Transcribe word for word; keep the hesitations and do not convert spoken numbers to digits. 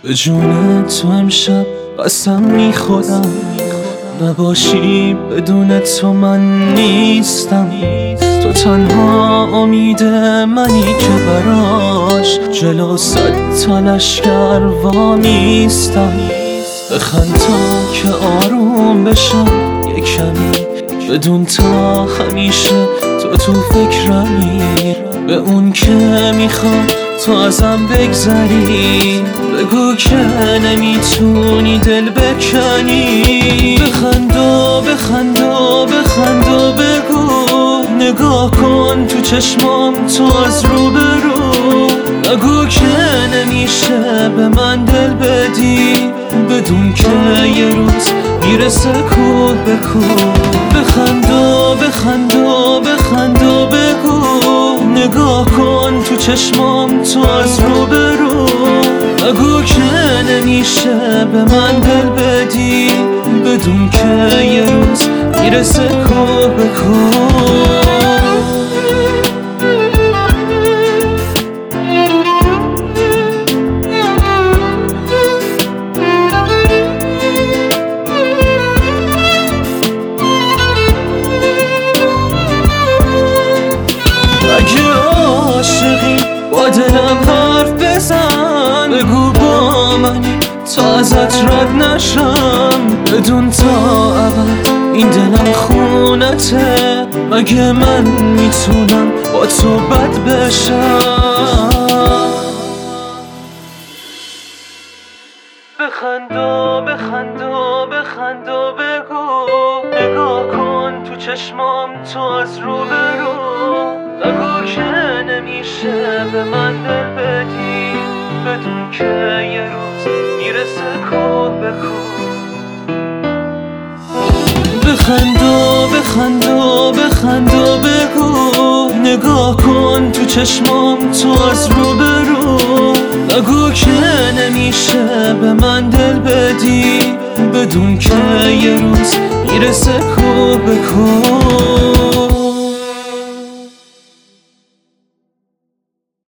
به جون تو امشب قسم میخورم، نباشی بدون تو من نیستم. تو تنها امید منی که براش جلو صد تا لشکر وامیستم. بخند تا که آروم بشم یه کمی، بدون تا همیشه تو تو فکرمی. به اون که میخوام تو ازم بگذری، بگو که نمیتونی دل بکنی. بخند و بخند و بخند و بگو، نگاه کن تو چشمام تو از رو برو. نگو که نمیشه به من دل بدی، بدون که یه روز میرسه کوه به کوه. بخند و بخند و بخند و بگو، نگاه کن تو چشمام تو از رو برو. نگو که نمیشه به من دل بدی، بدون که یه روز میرسه کوه به کوه. اگه عاشقی با دلم حرف بزن، بگو با منی تا ازت رد نشم. بدون تا ابد این دلم خونته، مگه من میتونم با تو بد بشم؟ بخند و بخند و بخند و بگو، نگاه کن تو چشمام تو از رو برو. نگو که نمیشه به من دل بدی، بدون که یه روز میرسه کوه به کوه. بخند و بخند و بخند و بگو، نگاه کن تو چشمام تو از رو برو. نگو که نمیشه به من دل بدی، بدون که یه روز میرسه کوه به کوه.